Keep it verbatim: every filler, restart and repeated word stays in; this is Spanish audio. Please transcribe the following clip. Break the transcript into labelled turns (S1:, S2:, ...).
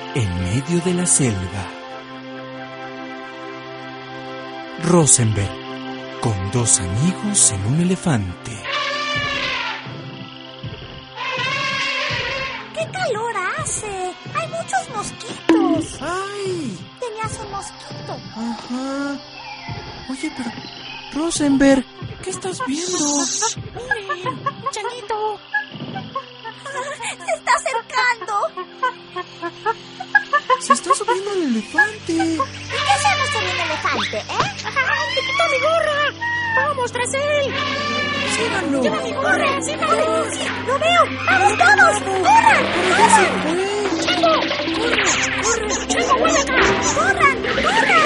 S1: en medio de la selva. Rosenberg, con dos amigos en un elefante.
S2: ¡Qué calor hace! ¡Hay muchos mosquitos!
S1: ¡Ay!
S2: Tenías un mosquito.
S1: Ajá. Oye, pero... Rosenberg, ¿qué estás viendo?
S2: ¡Miren! ¡Un changuito! ¡Se está acercando!
S1: Se está subiendo el elefante.
S2: ¿Y qué hacemos con un elefante, eh?
S3: ¡Ay, te quitó mi gorra! ¡Vamos tras él!
S1: ¡Síganlo!
S3: ¡Lleva mi gorra! ¡Síganlo!
S2: ¡Sí! ¡Lo veo! ¡Vamos todos! ¡Corran!
S1: ¡Pero ya se fue!
S3: ¡Chango! ¡Corre! ¡Corre! ¡Chango, vuelve acá!
S2: ¡Corran! ¡Corran!